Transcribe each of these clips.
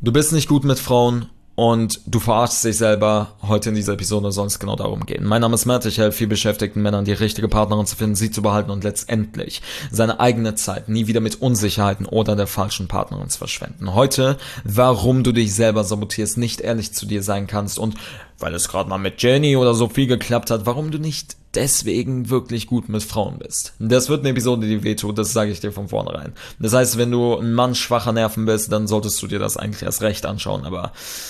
Du bist nicht gut mit Frauen und du verarschst dich selber. Heute in dieser Episode soll es genau darum gehen. Mein Name ist Matt, ich helfe vielbeschäftigten Männern, die richtige Partnerin zu finden, sie zu behalten und letztendlich seine eigene Zeit nie wieder mit Unsicherheiten oder der falschen Partnerin zu verschwenden. Heute, warum du dich selber sabotierst, nicht ehrlich zu dir sein kannst und weil es gerade mal mit Jenny oder Sophie geklappt hat, warum du nicht deswegen wirklich gut mit Frauen bist. Das wird eine Episode, die wehtut, das sage ich dir von vornherein. Das heißt, wenn du ein Mann schwacher Nerven bist, dann solltest du dir das eigentlich erst recht anschauen, aber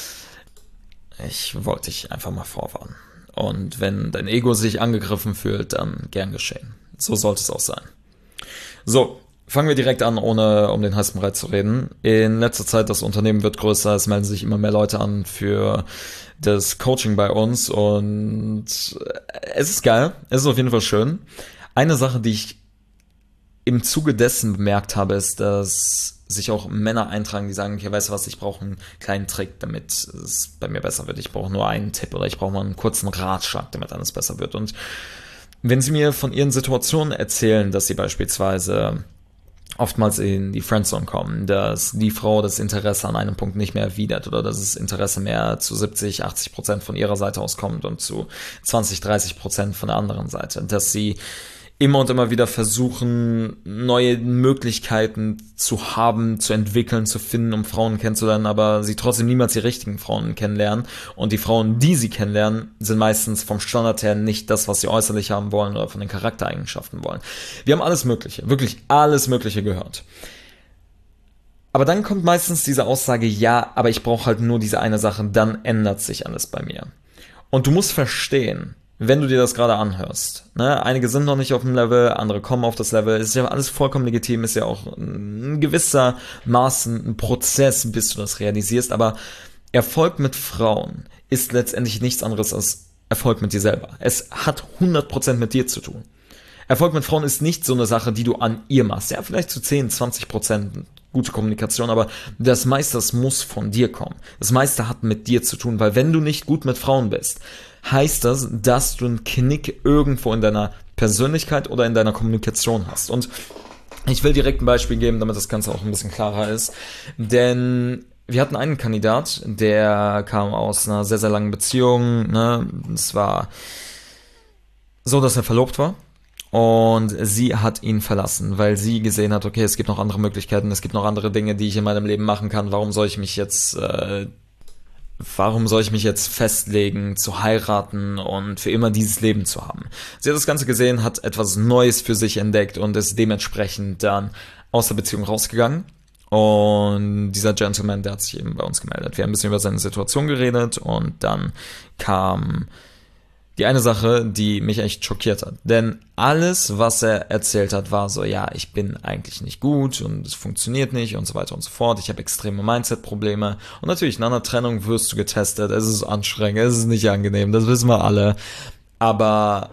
ich wollte dich einfach mal vorwarnen. Und wenn dein Ego sich angegriffen fühlt, dann gern geschehen. So sollte es auch sein. So, fangen wir direkt an, ohne um den heißen Brei zu reden. In letzter Zeit, das Unternehmen wird größer, es melden sich immer mehr Leute an für das Coaching bei uns und es ist geil, es ist auf jeden Fall schön. Eine Sache, die ich im Zuge dessen bemerkt habe, ist, dass sich auch Männer eintragen, die sagen, okay, weißt du was, ich brauche einen kleinen Trick, damit es bei mir besser wird. Ich brauche nur einen Tipp oder ich brauche mal einen kurzen Ratschlag, damit alles besser wird. Und wenn sie mir von ihren Situationen erzählen, dass sie beispielsweise oftmals in die Friendzone kommen, dass die Frau das Interesse an einem Punkt nicht mehr erwidert oder dass das Interesse mehr zu 70-80% von ihrer Seite aus kommt und zu 20-30% von der anderen Seite, dass sie immer und immer wieder versuchen, neue Möglichkeiten zu haben, zu entwickeln, zu finden, um Frauen kennenzulernen, aber sie trotzdem niemals die richtigen Frauen kennenlernen. Und die Frauen, die sie kennenlernen, sind meistens vom Standard her nicht das, was sie äußerlich haben wollen oder von den Charaktereigenschaften wollen. Wir haben alles Mögliche, wirklich alles Mögliche gehört. Aber dann kommt meistens diese Aussage, ja, aber ich brauche halt nur diese eine Sache, dann ändert sich alles bei mir. Und du musst verstehen, wenn du dir das gerade anhörst, ne, einige sind noch nicht auf dem Level, andere kommen auf das Level, ist ja alles vollkommen legitim, ist ja auch ein gewisser Maßen ein Prozess, bis du das realisierst, aber Erfolg mit Frauen ist letztendlich nichts anderes als Erfolg mit dir selber. Es hat 100% mit dir zu tun. Erfolg mit Frauen ist nicht so eine Sache, die du an ihr machst. Ja, vielleicht zu 10-20% gute Kommunikation, aber das meiste, das muss von dir kommen. Das meiste hat mit dir zu tun, weil wenn du nicht gut mit Frauen bist, heißt das, dass du einen Knick irgendwo in deiner Persönlichkeit oder in deiner Kommunikation hast. Und ich will direkt ein Beispiel geben, damit das Ganze auch ein bisschen klarer ist, denn wir hatten einen Kandidat, der kam aus einer sehr, sehr langen Beziehung, ne? Es war so, dass er verlobt war. Und sie hat ihn verlassen, weil sie gesehen hat, okay, es gibt noch andere Möglichkeiten, es gibt noch andere Dinge, die ich in meinem Leben machen kann. Warum soll ich mich jetzt festlegen, zu heiraten und für immer dieses Leben zu haben? Sie hat das Ganze gesehen, hat etwas Neues für sich entdeckt und ist dementsprechend dann aus der Beziehung rausgegangen. Und dieser Gentleman, der hat sich eben bei uns gemeldet. Wir haben ein bisschen über seine Situation geredet und dann kam die eine Sache, die mich echt schockiert hat. Denn alles, was er erzählt hat, war so, ja, ich bin eigentlich nicht gut und es funktioniert nicht und so weiter und so fort. Ich habe extreme Mindset-Probleme. Und natürlich, nach einer Trennung wirst du getestet. Es ist anstrengend, es ist nicht angenehm, das wissen wir alle. Aber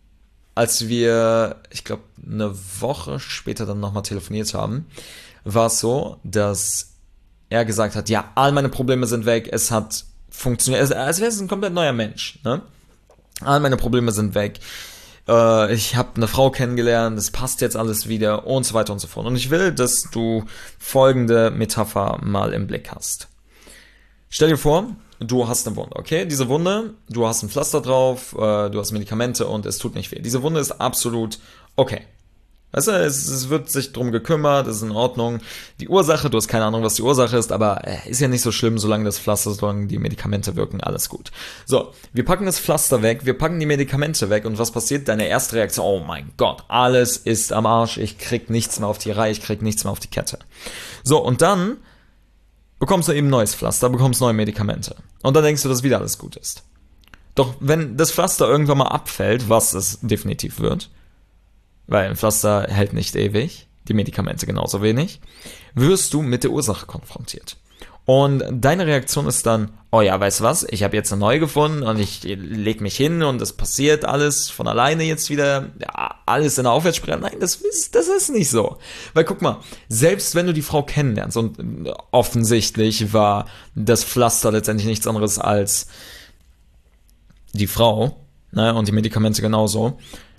als wir, ich glaube, eine Woche später dann nochmal telefoniert haben, war es so, dass er gesagt hat, ja, all meine Probleme sind weg, es hat funktioniert, als wäre es ein komplett neuer Mensch, ne? All meine Probleme sind weg. Ich habe eine Frau kennengelernt, es passt jetzt alles wieder und so weiter und so fort. Und ich will, dass du folgende Metapher mal im Blick hast. Stell dir vor, du hast eine Wunde, okay? Diese Wunde, du hast ein Pflaster drauf, du hast Medikamente und es tut nicht weh. Diese Wunde ist absolut okay. Weißt du, es wird sich drum gekümmert, es ist in Ordnung. Die Ursache, du hast keine Ahnung, was die Ursache ist, aber ist ja nicht so schlimm, solange das Pflaster, solange die Medikamente wirken, alles gut. So, wir packen das Pflaster weg, wir packen die Medikamente weg und was passiert? Deine erste Reaktion, oh mein Gott, alles ist am Arsch, ich krieg nichts mehr auf die Reihe, ich krieg nichts mehr auf die Kette. So, und dann bekommst du eben neues Pflaster, bekommst neue Medikamente. Und dann denkst du, dass wieder alles gut ist. Doch wenn das Pflaster irgendwann mal abfällt, was es definitiv wird, weil ein Pflaster hält nicht ewig, die Medikamente genauso wenig, wirst du mit der Ursache konfrontiert. Und deine Reaktion ist dann, oh ja, weißt du was, ich habe jetzt eine neue gefunden und ich leg mich hin und es passiert alles von alleine jetzt wieder, ja, alles in der Aufwärtsspirale. Nein, das ist nicht so. Weil guck mal, selbst wenn du die Frau kennenlernst und offensichtlich war das Pflaster letztendlich nichts anderes als die Frau, ne, und die Medikamente genauso,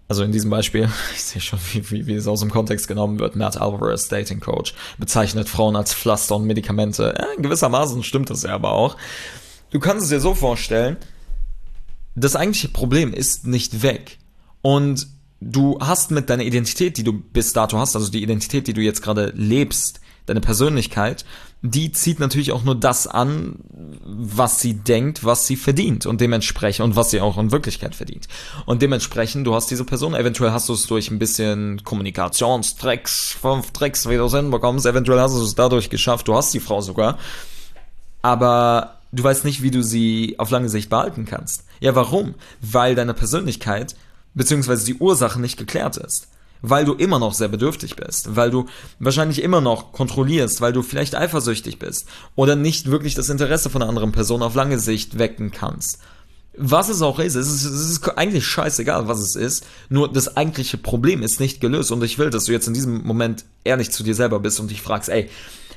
also in diesem Beispiel, ich sehe schon, wie es aus dem Kontext genommen wird, Matt Alvarez, Dating Coach, bezeichnet Frauen als Pflaster und Medikamente. In gewissermaßen stimmt das ja aber auch. Du kannst es dir so vorstellen, das eigentliche Problem ist nicht weg. Und du hast mit deiner Identität, die du bis dato hast, also die Identität, die du jetzt gerade lebst, deine Persönlichkeit, die zieht natürlich auch nur das an, was sie denkt, was sie verdient und dementsprechend, und was sie auch in Wirklichkeit verdient. Und dementsprechend, du hast diese Person, eventuell hast du es durch ein bisschen Kommunikationstricks, 5 Tricks, wie du es hinbekommst, eventuell hast du es dadurch geschafft, du hast die Frau sogar, aber du weißt nicht, wie du sie auf lange Sicht behalten kannst. Ja, warum? Weil deine Persönlichkeit, beziehungsweise die Ursache nicht geklärt ist. Weil du immer noch sehr bedürftig bist, weil du wahrscheinlich immer noch kontrollierst, weil du vielleicht eifersüchtig bist oder nicht wirklich das Interesse von einer anderen Person auf lange Sicht wecken kannst. Was es auch ist, es ist eigentlich scheißegal, was es ist, nur das eigentliche Problem ist nicht gelöst und ich will, dass du jetzt in diesem Moment ehrlich zu dir selber bist und dich fragst, ey,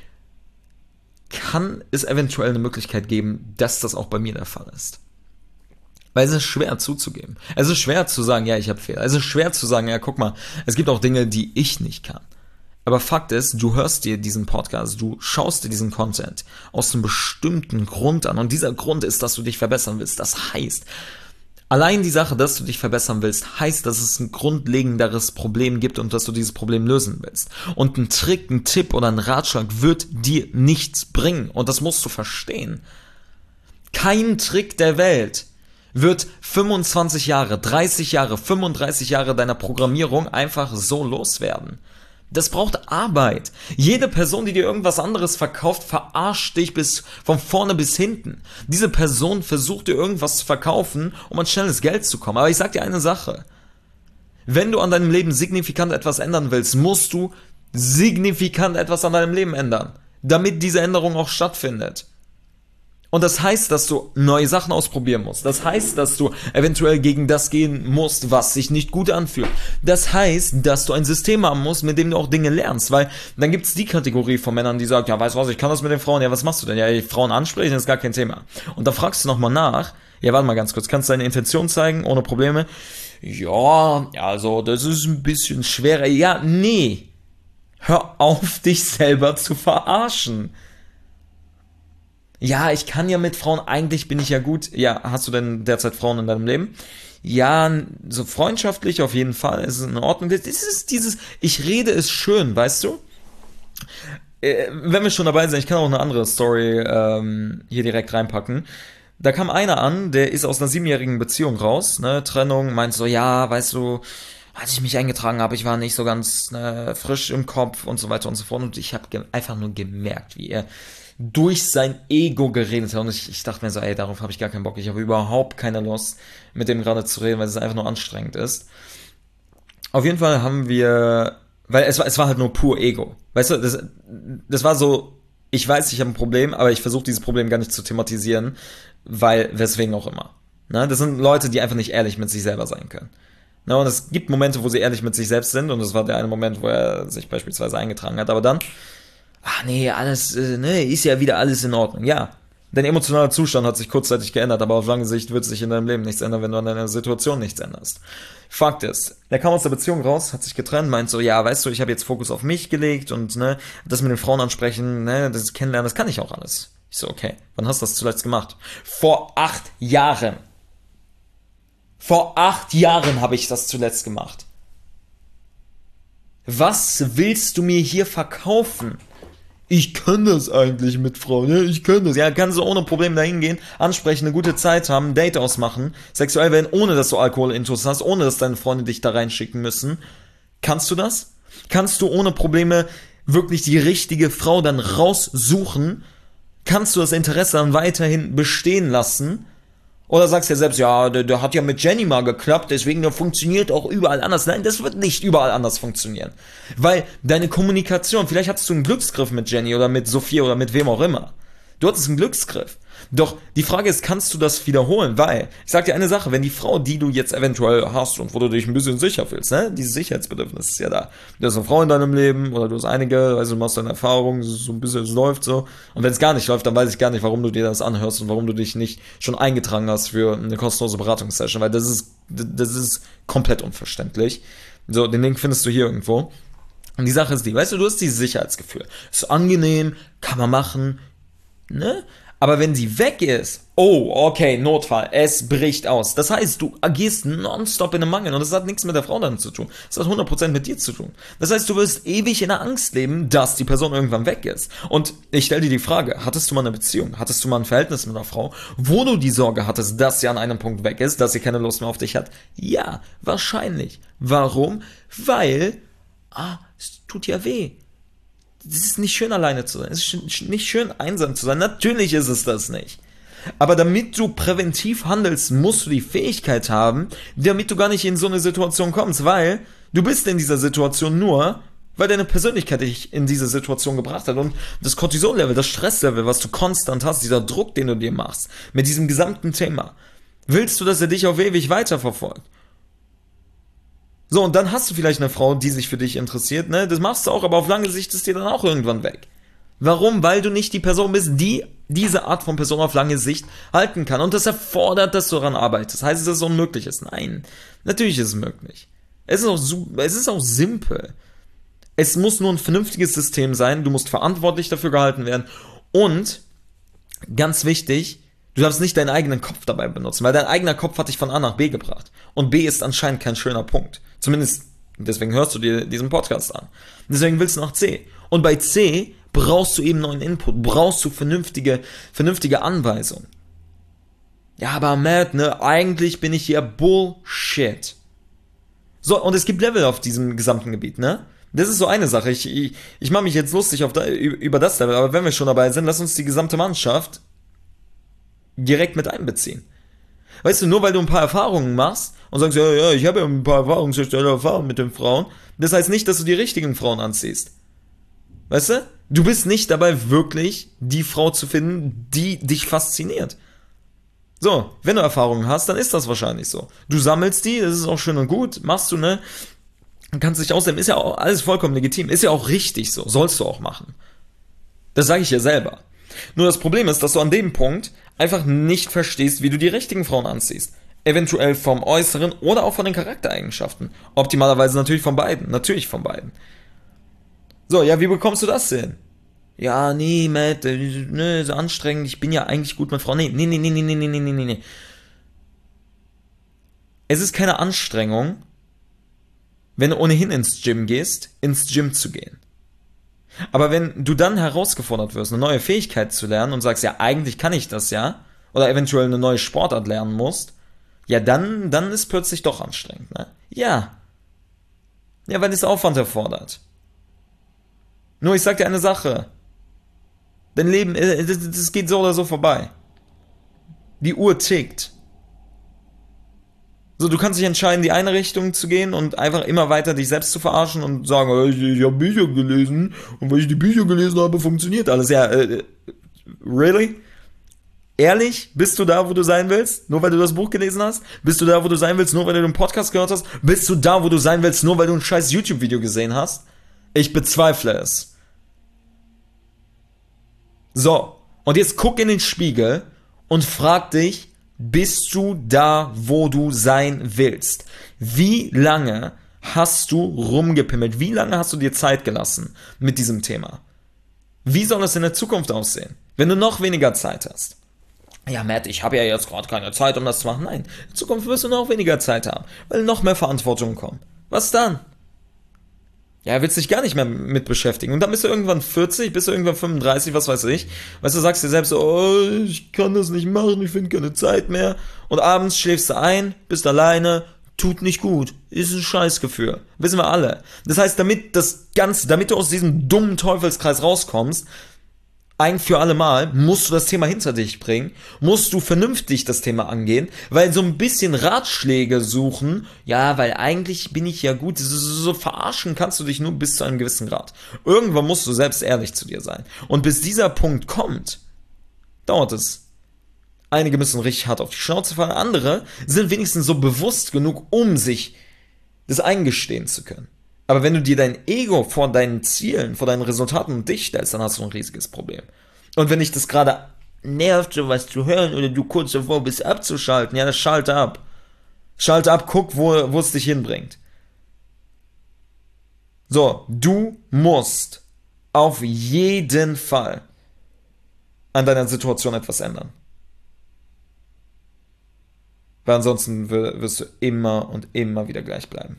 kann es eventuell eine Möglichkeit geben, dass das auch bei mir der Fall ist? Weil es ist schwer zuzugeben. Es ist schwer zu sagen, ja, ich habe Fehler. Es ist schwer zu sagen, ja, guck mal, es gibt auch Dinge, die ich nicht kann. Aber Fakt ist, du hörst dir diesen Podcast, du schaust dir diesen Content aus einem bestimmten Grund an. Und dieser Grund ist, dass du dich verbessern willst. Das heißt, allein die Sache, dass du dich verbessern willst, heißt, dass es ein grundlegenderes Problem gibt und dass du dieses Problem lösen willst. Und ein Trick, ein Tipp oder ein Ratschlag wird dir nichts bringen. Und das musst du verstehen. Kein Trick der Welt wird 25 Jahre, 30 Jahre, 35 Jahre deiner Programmierung einfach so loswerden. Das braucht Arbeit. Jede Person, die dir irgendwas anderes verkauft, verarscht dich von vorne bis hinten. Diese Person versucht dir irgendwas zu verkaufen, um an schnelles Geld zu kommen. Aber ich sag dir eine Sache. Wenn du an deinem Leben signifikant etwas ändern willst, musst du signifikant etwas an deinem Leben ändern, damit diese Änderung auch stattfindet. Und das heißt, dass du neue Sachen ausprobieren musst. Das heißt, dass du eventuell gegen das gehen musst, was sich nicht gut anfühlt. Das heißt, dass du ein System haben musst, mit dem du auch Dinge lernst. Weil dann gibt es die Kategorie von Männern, die sagt, ja, weißt du was, ich kann das mit den Frauen. Ja, was machst du denn? Ja, die Frauen ansprechen, ist gar kein Thema. Und da fragst du nochmal nach. Ja, warte mal ganz kurz. Kannst du deine Intention zeigen, ohne Probleme? Ja, also das ist ein bisschen schwerer. Ja, nee. Hör auf, dich selber zu verarschen. Ja, ich kann ja mit Frauen, eigentlich bin ich ja gut. Ja, hast du denn derzeit Frauen in deinem Leben? Ja, so freundschaftlich auf jeden Fall, ist in Ordnung. Das ist dieses, ich rede es schön, weißt du? Wenn wir schon dabei sind, ich kann auch eine andere Story hier direkt reinpacken. Da kam einer an, der ist aus einer 7-jährigen Beziehung raus, ne, Trennung, meint so, ja, weißt du, als ich mich eingetragen habe, ich war nicht so ganz frisch im Kopf und so weiter und so fort. Und ich habe einfach nur gemerkt, wie er durch sein Ego geredet hat. Und ich dachte mir so, ey, darauf habe ich gar keinen Bock. Ich habe überhaupt keine Lust, mit dem gerade zu reden, weil es einfach nur anstrengend ist. Auf jeden Fall haben wir, weil es war halt nur pur Ego. Weißt du, das war so, ich weiß, ich habe ein Problem, aber ich versuche dieses Problem gar nicht zu thematisieren, weil, weswegen auch immer. Ne? Das sind Leute, die einfach nicht ehrlich mit sich selber sein können. Ne? Und es gibt Momente, wo sie ehrlich mit sich selbst sind, und das war der eine Moment, wo er sich beispielsweise eingetragen hat, aber dann, ach nee, alles, ist ja wieder alles in Ordnung. Ja, dein emotionaler Zustand hat sich kurzzeitig geändert, aber auf lange Sicht wird sich in deinem Leben nichts ändern, wenn du an deiner Situation nichts änderst. Fakt ist, der kam aus der Beziehung raus, hat sich getrennt, meint so, ja, weißt du, ich habe jetzt Fokus auf mich gelegt und das mit den Frauen ansprechen, das Kennenlernen, das kann ich auch alles. Ich so, okay, wann hast du das zuletzt gemacht? Vor 8 Jahren. Vor 8 Jahren habe ich das zuletzt gemacht. Was willst du mir hier verkaufen? Ich kann das eigentlich mit Frauen, ja, ich kann das. Ja, kannst du ohne Probleme dahin gehen, ansprechen, eine gute Zeit haben, ein Date ausmachen, sexuell werden, ohne dass du Alkoholintus hast, ohne dass deine Freunde dich da reinschicken müssen. Kannst du das? Kannst du ohne Probleme wirklich die richtige Frau dann raussuchen? Kannst du das Interesse dann weiterhin bestehen lassen? Oder sagst du ja selbst, ja, der hat ja mit Jenny mal geklappt, deswegen der funktioniert auch überall anders. Nein, das wird nicht überall anders funktionieren. Weil deine Kommunikation, vielleicht hattest du einen Glücksgriff mit Jenny oder mit Sophia oder mit wem auch immer. Du hattest einen Glücksgriff. Doch die Frage ist, kannst du das wiederholen? Weil, ich sag dir eine Sache, wenn die Frau, die du jetzt eventuell hast und wo du dich ein bisschen sicher fühlst, ne, dieses Sicherheitsbedürfnis ist ja da. Du hast eine Frau in deinem Leben oder du hast einige, also du machst deine Erfahrungen, so ein bisschen, es läuft so. Und wenn es gar nicht läuft, dann weiß ich gar nicht, warum du dir das anhörst und warum du dich nicht schon eingetragen hast für eine kostenlose Beratungssession, weil das ist komplett unverständlich. So, den Link findest du hier irgendwo. Und die Sache ist die, weißt du, du hast dieses Sicherheitsgefühl. Ist angenehm, kann man machen, ne? Aber wenn sie weg ist, oh, okay, Notfall, es bricht aus. Das heißt, du agierst nonstop in einem Mangel und das hat nichts mit der Frau dann zu tun. Das hat 100% mit dir zu tun. Das heißt, du wirst ewig in der Angst leben, dass die Person irgendwann weg ist. Und ich stelle dir die Frage, hattest du mal eine Beziehung, hattest du mal ein Verhältnis mit einer Frau, wo du die Sorge hattest, dass sie an einem Punkt weg ist, dass sie keine Lust mehr auf dich hat? Ja, wahrscheinlich. Warum? Weil, es tut ja weh. Es ist nicht schön, alleine zu sein. Es ist nicht schön, einsam zu sein. Natürlich ist es das nicht. Aber damit du präventiv handelst, musst du die Fähigkeit haben, damit du gar nicht in so eine Situation kommst, weil du bist in dieser Situation nur, weil deine Persönlichkeit dich in diese Situation gebracht hat. Und das Cortisol-Level, das Stresslevel, was du konstant hast, dieser Druck, den du dir machst, mit diesem gesamten Thema, willst du, dass er dich auf ewig weiterverfolgt? So, und dann hast du vielleicht eine Frau, die sich für dich interessiert, ne? Das machst du auch, aber auf lange Sicht ist dir dann auch irgendwann weg. Warum? Weil du nicht die Person bist, die diese Art von Person auf lange Sicht halten kann. Und das erfordert, dass du daran arbeitest. Heißt es, dass es unmöglich ist? Nein. Natürlich ist es möglich. Es ist auch simpel. Es muss nur ein vernünftiges System sein. Du musst verantwortlich dafür gehalten werden. Und, ganz wichtig, du darfst nicht deinen eigenen Kopf dabei benutzen, weil dein eigener Kopf hat dich von A nach B gebracht. Und B ist anscheinend kein schöner Punkt. Zumindest, deswegen hörst du dir diesen Podcast an. Deswegen willst du nach C. Und bei C brauchst du eben neuen Input, brauchst du vernünftige Anweisungen. Ja, aber Matt, ne, eigentlich bin ich hier Bullshit. So, und es gibt Level auf diesem gesamten Gebiet, ne? Das ist so eine Sache. Ich mache mich jetzt lustig über das Level, aber wenn wir schon dabei sind, lass uns die gesamte Mannschaft direkt mit einbeziehen. Weißt du, nur weil du ein paar Erfahrungen machst und sagst, ja, ich habe ja ein paar Erfahrungen mit den Frauen, das heißt nicht, dass du die richtigen Frauen anziehst. Weißt du? Du bist nicht dabei, wirklich die Frau zu finden, die dich fasziniert. So, wenn du Erfahrungen hast, dann ist das wahrscheinlich so. Du sammelst die, das ist auch schön und gut, machst du, ne? Kannst dich ausleben, ist ja auch alles vollkommen legitim, ist ja auch richtig so, sollst du auch machen. Das sage ich ja selber. Nur das Problem ist, dass du an dem Punkt einfach nicht verstehst, wie du die richtigen Frauen anziehst. Eventuell vom Äußeren oder auch von den Charaktereigenschaften. Optimalerweise natürlich von beiden. So, ja, wie bekommst du das hin? Ja, nee, Matt, ne, so anstrengend, ich bin ja eigentlich gut mit Frauen. Nee. Es ist keine Anstrengung, wenn du ohnehin ins Gym gehst, ins Gym zu gehen. Aber wenn du dann herausgefordert wirst, eine neue Fähigkeit zu lernen und sagst, ja, eigentlich kann ich das ja, oder eventuell eine neue Sportart lernen musst, ja, dann ist plötzlich doch anstrengend, ne? Ja. Ja, weil es Aufwand erfordert. Nur, ich sag dir eine Sache. Dein Leben, das geht so oder so vorbei. Die Uhr tickt. So, du kannst dich entscheiden, die eine Richtung zu gehen und einfach immer weiter dich selbst zu verarschen und sagen, ich habe Bücher gelesen und weil ich die Bücher gelesen habe, funktioniert alles. Ja, really? Ehrlich? Bist du da, wo du sein willst? Nur weil du das Buch gelesen hast? Bist du da, wo du sein willst, nur weil du den Podcast gehört hast? Bist du da, wo du sein willst, nur weil du ein scheiß YouTube-Video gesehen hast? Ich bezweifle es. So, und jetzt guck in den Spiegel und frag dich, bist du da, wo du sein willst? Wie lange hast du rumgepimmelt? Wie lange hast du dir Zeit gelassen mit diesem Thema? Wie soll es in der Zukunft aussehen, wenn du noch weniger Zeit hast? Ja, Matt, ich habe ja jetzt gerade keine Zeit, um das zu machen. Nein, in Zukunft wirst du noch weniger Zeit haben, weil noch mehr Verantwortung kommt. Was dann? Ja, willst dich gar nicht mehr mit beschäftigen. Und dann bist du irgendwann 40, bist du irgendwann 35, was weiß ich. Weißt du, sagst dir selbst so, oh, ich kann das nicht machen, ich finde keine Zeit mehr. Und abends schläfst du ein, bist alleine, tut nicht gut. Ist ein Scheißgefühl. Wissen wir alle. Das heißt, damit du aus diesem dummen Teufelskreis rauskommst, ein für alle Mal, musst du das Thema hinter dich bringen, musst du vernünftig das Thema angehen, weil so ein bisschen Ratschläge suchen, ja, weil eigentlich bin ich ja gut, so verarschen kannst du dich nur bis zu einem gewissen Grad. Irgendwann musst du selbst ehrlich zu dir sein. Und bis dieser Punkt kommt, dauert es. Einige müssen richtig hart auf die Schnauze fallen, andere sind wenigstens so bewusst genug, um sich das eingestehen zu können. Aber wenn du dir dein Ego vor deinen Zielen, vor deinen Resultaten und dich stellst, dann hast du ein riesiges Problem. Und wenn dich das gerade nervt, sowas zu hören oder du kurz davor bist abzuschalten, ja, dann schalte ab. Schalte ab, guck, wo es dich hinbringt. So, du musst auf jeden Fall an deiner Situation etwas ändern. Weil ansonsten wirst du immer und immer wieder gleich bleiben.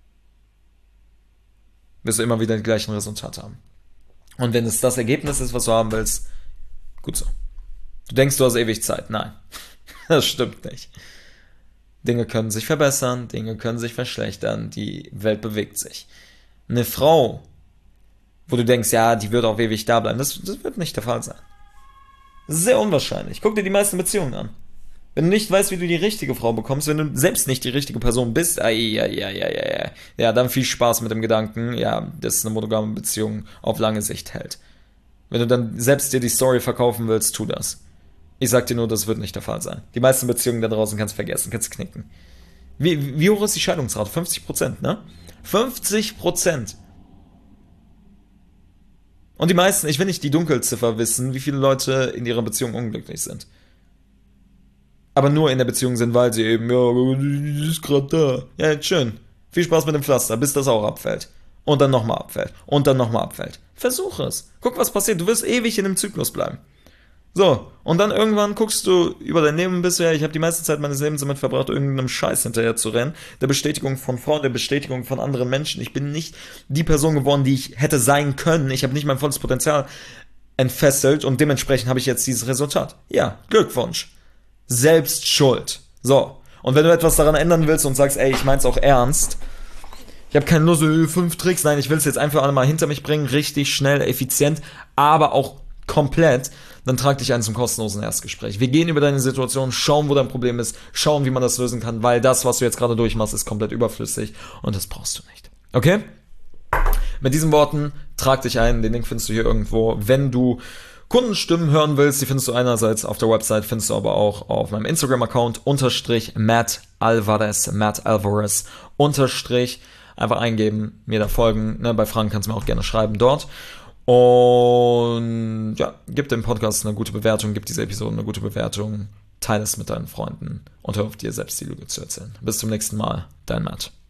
Wirst du immer wieder die gleichen Resultate haben. Und wenn es das Ergebnis ist, was du haben willst, gut so. Du denkst, du hast ewig Zeit. Nein, das stimmt nicht. Dinge können sich verbessern, Dinge können sich verschlechtern, die Welt bewegt sich. Eine Frau, wo du denkst, ja, die wird auch ewig da bleiben, das wird nicht der Fall sein. Das ist sehr unwahrscheinlich. Guck dir die meisten Beziehungen an. Wenn du nicht weißt, wie du die richtige Frau bekommst, wenn du selbst nicht die richtige Person bist, ja, dann viel Spaß mit dem Gedanken, ja, dass eine monogame Beziehung auf lange Sicht hält. Wenn du dann selbst dir die Story verkaufen willst, tu das. Ich sag dir nur, das wird nicht der Fall sein. Die meisten Beziehungen da draußen kannst du vergessen, kannst du knicken. Wie hoch ist die Scheidungsrate? 50%, ne? 50%. Und die meisten, ich will nicht die Dunkelziffer wissen, wie viele Leute in ihrer Beziehung unglücklich sind. Aber nur in der Beziehung sind, weil sie eben, ja, die ist gerade da. Ja, schön. Viel Spaß mit dem Pflaster, bis das auch abfällt. Und dann nochmal abfällt. Und dann nochmal abfällt. Versuch es. Guck, was passiert. Du wirst ewig in dem Zyklus bleiben. So, und dann irgendwann guckst du über dein Leben bisher, ich habe die meiste Zeit meines Lebens damit verbracht, irgendeinem Scheiß hinterher zu rennen, der Bestätigung von Frauen, der Bestätigung von anderen Menschen. Ich bin nicht die Person geworden, die ich hätte sein können. Ich habe nicht mein volles Potenzial entfesselt und dementsprechend habe ich jetzt dieses Resultat. Ja, Glückwunsch. Selbst schuld. So, und wenn du etwas daran ändern willst und sagst, ey, ich mein's auch ernst, ich habe keine Lust, 5 Tricks, nein, ich will es jetzt einfach alle mal hinter mich bringen, richtig schnell, effizient, aber auch komplett, dann trag dich ein zum kostenlosen Erstgespräch. Wir gehen über deine Situation, schauen, wo dein Problem ist, schauen, wie man das lösen kann, weil das, was du jetzt gerade durchmachst, ist komplett überflüssig und das brauchst du nicht. Okay? Mit diesen Worten, trag dich ein, den Link findest du hier irgendwo. Wenn du Kundenstimmen hören willst, die findest du einerseits auf der Website, findest du aber auch auf meinem Instagram-Account, Matt Alvarez, einfach eingeben, mir da folgen, ne? Bei Fragen kannst du mir auch gerne schreiben dort. Und ja, gib dem Podcast eine gute Bewertung, gib dieser Episode eine gute Bewertung, teile es mit deinen Freunden und hör auf dir selbst die Lüge zu erzählen. Bis zum nächsten Mal, dein Matt.